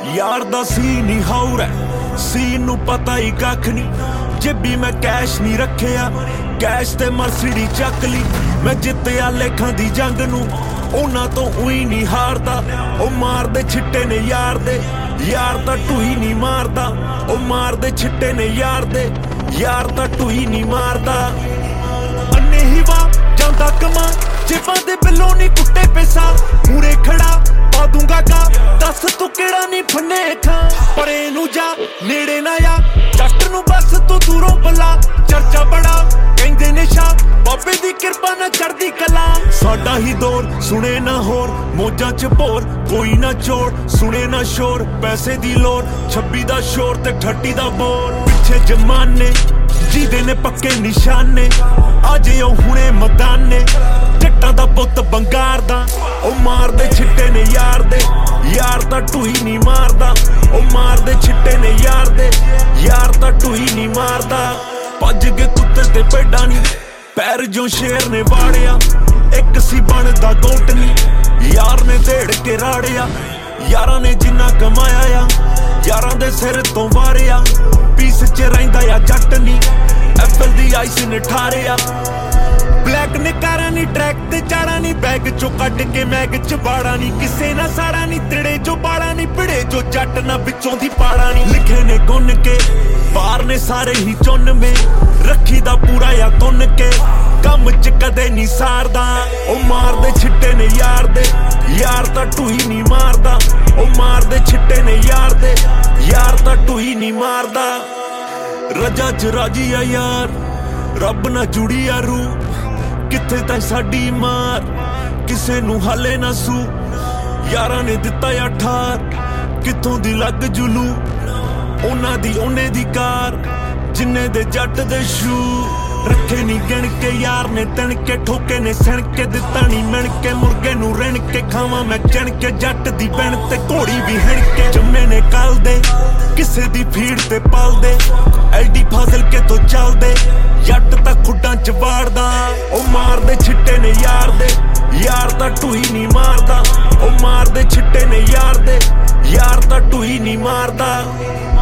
यार दा सीन ही हौर है, सीन नू पता ही कख नहीं। जेबी मैं कैश नहीं रखिया, कैश ते मर्सिडी चक ली। मैं जित्तिया लेखां दी जंग नू, उन्हां तो उई नहीं हारदा। ओ मार दे छिट्टे ने यार दे, यार तां टूही नहीं मारदा। ओ मार दे छिट्टे ने यार दे, यार तां टूही नहीं मारदा। अन्ने ही वा जांदा कमा, जेबां दे बिल्लों नहीं कुट्टे पैसा। मूरे खड़ा पा दूंगा गा, दस तू केड़ा नहीं फन्ने खां। परे नू जा नेड़े ना आ, जट नू बस तू दूरों पला। चर्चा बड़ा कहंदे ने शाह, बाबे दी किरपा ना चढ़दी कला। साडा ही दौर सुने ना होर, मौजां च भोर कोई ना चोर। सुने ना शोर पैसे दी लोड़, 26 दा शोर ते 38 दा बोर। पिछे जमाने जीदे ने पक्के निशाने, आजे ओ हुणे मदाने। जट्टां दा पुत्त बंगार दा, ओ मार दे छिट्टे ने यार दे, यार तां टूही नहीं मारदा। ओ मार दे छिट्टे ने यार दे, यार तां टूही नहीं मारदा। भज के कुत्ते ते भेडा नी, पैर जो शेर ने वाड़िया। एक सी बनदा गोट नी, यार ने देड़ के राड़िया। यारां ने जिन्ना कमाया आ, यारां दे सिर तो वारिया। पीस च रहिंदा आ जट नी, एप्पल दी आइस ने ठारिया। ब्लैक ने कारा नी, ट्रैक ते चाड़ा नी। बैग चो कट के मैग च बाड़ा नी, किसे ना साड़ा नी। तिड़े जो बाड़ा नी, भिड़े जो जट ना बिचों दी पाड़ा नी। लिखे ने गुन के पार ने सारे ही चुन में, रखी दा पूरा या तुन के। कम च कदे नहीं सारदा, ओ मार दे छिट्टे ने यार दे, यार तां टूही नहीं मारदा। ओ मार दे छिट्टे ने यार दे, यार तां टूही नहीं मारदा। रजा च राजी आ यार, रब ना जुड़ी आ रूह। किथे ताईं साडी मार, किसे नू हाले ना सू। यारां ने दिता या ठार, किथों दी लग जुलू। उन्हां दी ओने दी कार, जिन्ने दे जट दे शू। रखे नी गिण के यार ने तन के, ठोके ने सण के। दिता नी मिण के मुर्गे नू रिण के, खावां मैं चण के। जट दी बैण ते घोड़ी भी हिण के। जम्मे ने कल दे, किसे दी फीड ते पल दे। एडी फाजिल के तो चल दे, जट तां खुड्डां च वाड़दा। ओ मार दे छिट्टे ने यार दे, यार तां टूही नहीं मारदा। ओ मार दे छिट्टे ने यार दे, यार तां टूही नहीं मारदा।